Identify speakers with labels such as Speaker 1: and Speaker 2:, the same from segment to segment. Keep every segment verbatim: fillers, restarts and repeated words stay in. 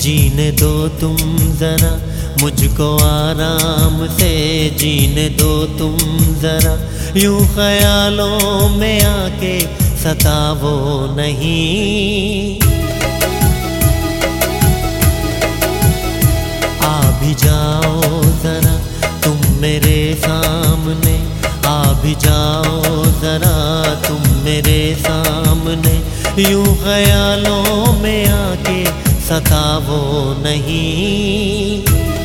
Speaker 1: जीने दो तुम जरा मुझको आराम से, जीने दो तुम जरा यूं ख्यालों में आके सतावो नहीं। आ भी जाओ जरा तुम मेरे सामने, आ भी जाओ जरा तुम मेरे सामने, यूं ख्यालों में आके सतावो नहीं।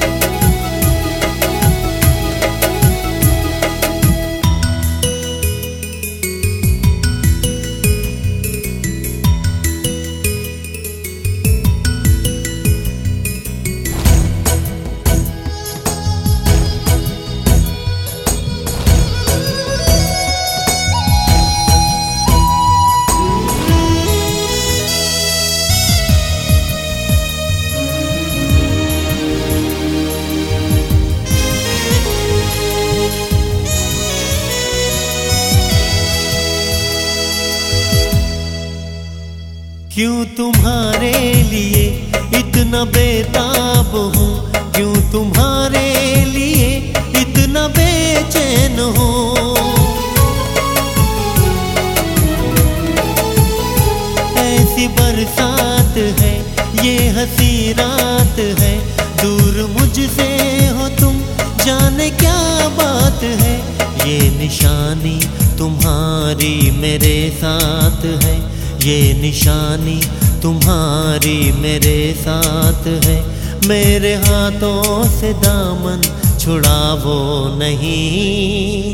Speaker 1: क्यों तुम्हारे लिए इतना बेताब हूँ, क्यों तुम्हारे लिए इतना बेचैन हूँ। ऐसी बरसात है ये हंसी रात है, दूर मुझसे हो तुम जाने क्या बात है। ये निशानी तुम्हारी मेरे साथ है, ये निशानी तुम्हारी मेरे साथ है। मेरे हाथों से दामन छुड़ावो नहीं।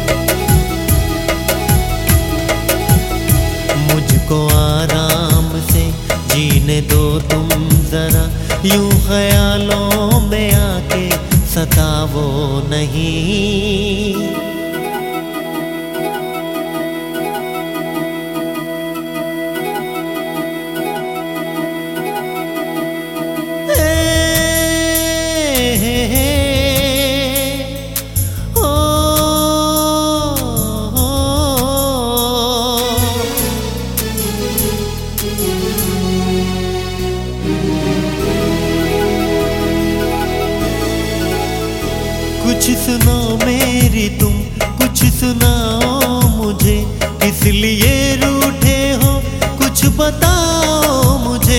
Speaker 1: मुझको आराम से जीने दो तुम जरा, यूं ख्यालों में आके सतावो नहीं। कुछ सुनो मेरी तुम, कुछ सुनाओ मुझे, किस लिए रूठे हो कुछ बताओ मुझे।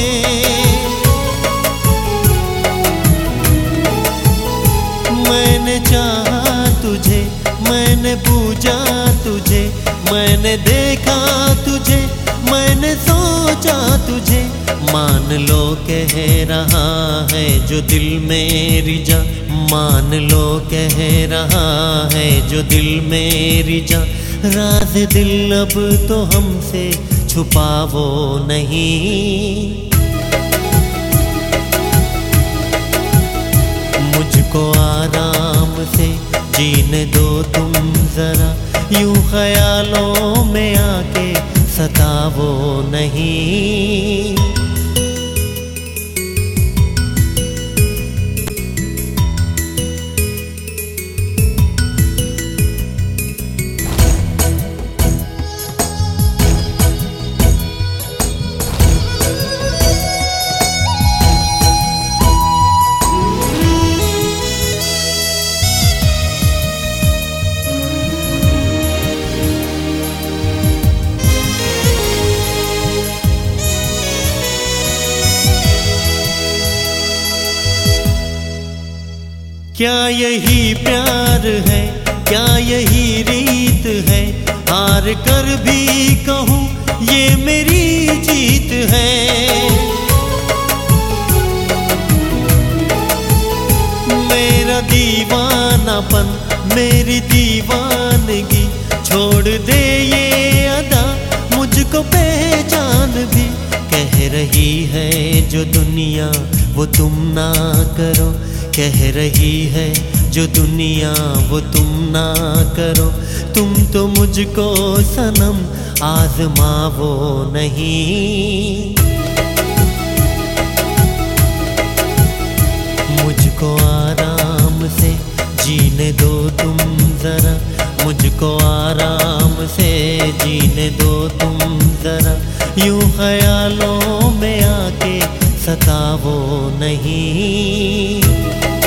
Speaker 1: मैंने चाहा तुझे, मैंने पूजा तुझे, मैंने देखा तुझे, मैंने सोचा तुझे। मान लो कह रहा है जो दिल मेरी जा, मान लो कह रहा है जो दिल मेरी जा। राज दिल अब तो हमसे छुपावो नहीं। मुझको आराम से जीने दो तुम जरा, यूं ख्यालों में आके सतावो नहीं। क्या यही प्यार है, क्या यही रीत है, हार कर भी कहूँ ये मेरी जीत है। मेरा दीवानापन, मेरी दीवानगी, छोड़ दे ये अदा मुझको पहचान भी। कह रही है जो दुनिया वो तुम ना करो, कह रही है जो दुनिया वो तुम ना करो। तुम तो मुझको सनम आजमावो नहीं। मुझको आराम से जीने दो तुम जरा, मुझको आराम से जीने दो तुम जरा, यूं ख्यालों में आके सतावो नहीं।